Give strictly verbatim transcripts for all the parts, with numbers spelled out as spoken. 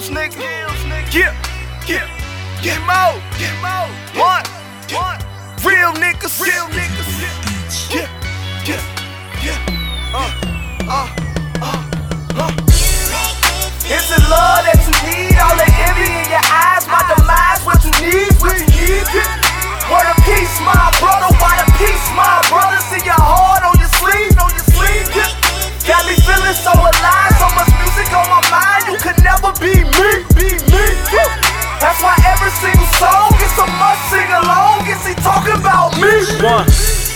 skills, nigga. Yeah, yeah, get more, get more. One, one, real niggas, real niggas. Yeah, yeah, yeah. Uh, uh, uh, uh. It's the love that you need, all the envy in your eyes, my demise, what you need, what you need. Word of peace, my brother, why the peace, my brother? See your heart on your sleeve, on your sleeve. Got me feeling so alive, so much music on my mind, you could never be me, be me. That's why every single song is a must sing along, is he talking about me? One,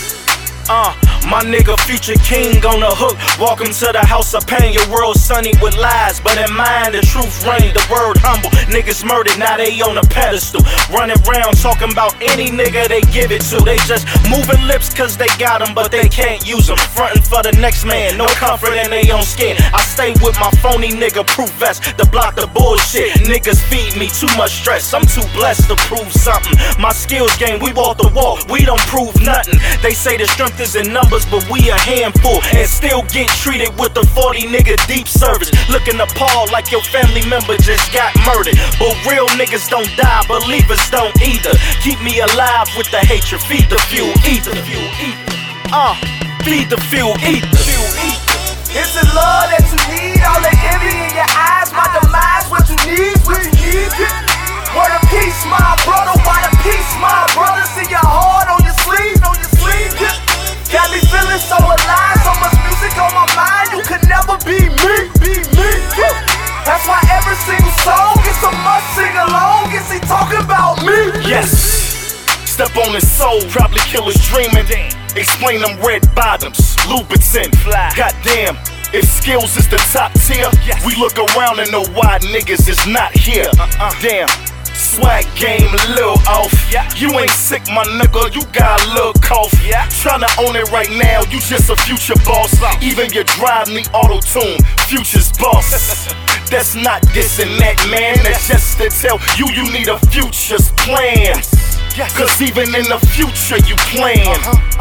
uh, my nigga Future King on the hook. Welcome to the house of pain. Your world sunny with lies, but in mine the truth reign. The word humble, niggas murdered, now they on a pedestal. Running around talking about any nigga they give it to. They just moving lips cause they got them, but they can't use them. Frontin' for the next man, no comfort in they own skin. I stay with my phony nigga proof vest to block the bullshit. Niggas feed me too much stress, I'm too blessed to prove something. My skills game, we walk the walk, we don't prove nothing. They say the strength is in numbers, but we a handful and still get treated with the forty nigga deep service. Looking appalled like your family member just got murdered. But real niggas don't die, believers don't either. Keep me alive with the hatred, feed the fuel, eat the fuel, eat. Uh, feed the fuel, eat the fuel, eat. It's the love that you need, all the envy in your eyes, my demise, what you need, what you need. Word of peace, my brother, why the peace, my brother? See your heart on your sleeve, on your sleeve. Got me feeling so alive, so much music on my mind, you could never be me, be me. That's why every single song is a must sing along, is he talking about me? Yes, step on his soul, probably kill his dreaming. Explain them red bottoms, Louboutin, goddamn. If skills is the top tier, we look around and know why niggas is not here. Damn, swag game a little off. You ain't sick, my nigga, you got a little cough. Tryna own it right now, you just a future boss. Even your drive need auto-tune, future's boss. That's not this and that, man, that's just to tell you you need a future's plan. Cause even in the future you plan.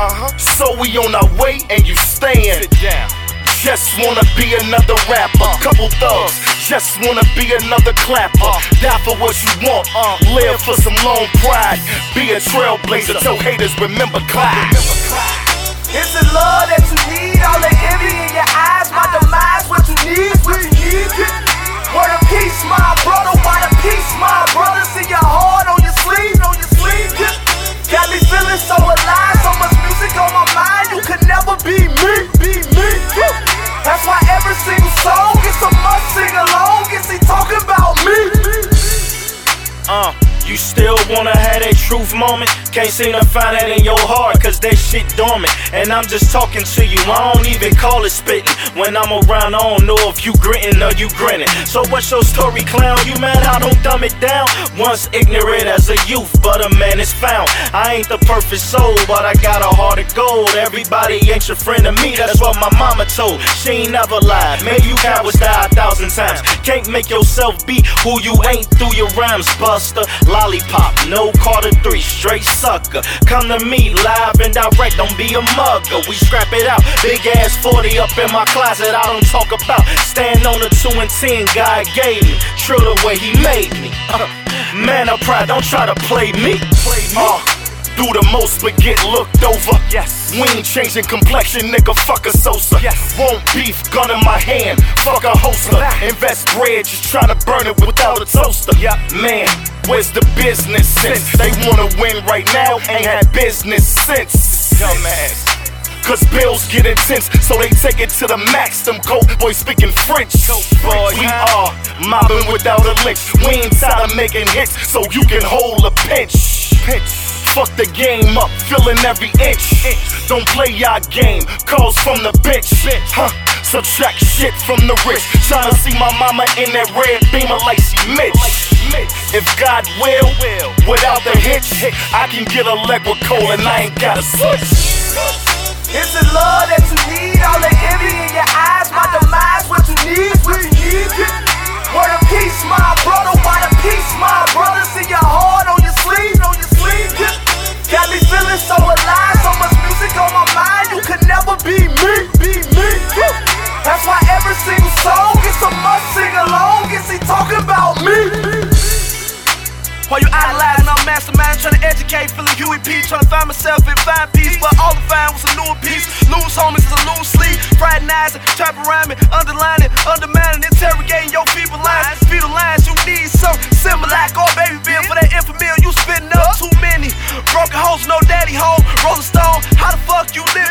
So we on our way and you stand. Just wanna be another rapper, couple thugs. Just wanna be another clapper. Die for what you want, live for some long pride. Be a trailblazer, tell haters remember Clyde. It's the love that you need, all the envy in your eyes, my demise, what you need, what you need. Word of peace, my brother, why the peace, my brother? See your heart on your sleeve, on your sleeve. Got me feeling so alive, so much music on my mind, you could never be me, be me. That's why every single song is a must sing along, is he talking about me? Uh, you still wanna have that truth moment? Can't seem to find that in your heart, cause that shit dormant. And I'm just talking to you, I don't even call it spitting. When I'm around, I don't know if you gritting or you grinning. So what's your story, clown? You mad I don't dumb it down? Once ignorant as a youth, but a man is found. I ain't the perfect soul, but I got a heart of gold. Everybody ain't your friend to me, that's what my mama told. She ain't never lied, man, you cowards die a thousand times. Can't make yourself be who you ain't through your rhymes, buster. Lollipop, no Carter three, straight sucker. Come to me live and direct, don't be a mugger. We scrap it out, big ass forty up in my closet. I don't talk about stand on the two and ten God gave me. True the way he made me. Uh, man of pride, don't try to play me. Play me. Uh, do the most but get looked over. Yes. We ain't changing complexion, nigga, fuck a Sosa. Yes. Won't beef, gun in my hand, fuck a holster. Invest bread, just tryna burn it without a toaster. Yep. Man, where's the business sense? They wanna win right now, ain't had business sense. Dumbass. Cause bills get intense, so they take it to the max. Them cold boys speaking French. Boy, we are mobbing without a lynch. We ain't tired of making hits, so you can hold a pinch. Pinch. Fuck the game up, filling every inch. Don't play your game, calls from the bench. Huh? Subtract shit from the rich. Tryna see my mama in that red beamer like she Mitch. If God will, without the hitch, I can get a leg with coal and I ain't gotta switch. It's the love that you need, all the envy in your eyes, my demise, what you need, what you need. Word of peace, my brother, why the peace, my brother? See your heart on your sleeve, on your sleeve. Got me feeling so alive, so much music on my mind, you could never be me, be me. That's why every single song is a must sing along, is he talking about me? While you idolizing, I'm masterminding, trying to educate, feeling Huey P, trying to find myself and find peace. But all I found was a new piece. Lose homies is a lose sleep. Friday nights, trap around me, underlining, undermining, interrogating your feeble lines. Fetal lines, you need some similar like oh baby bill for that infamil. You spitting up too many broken hoes, no daddy home. Rolling Stone, how the fuck you live?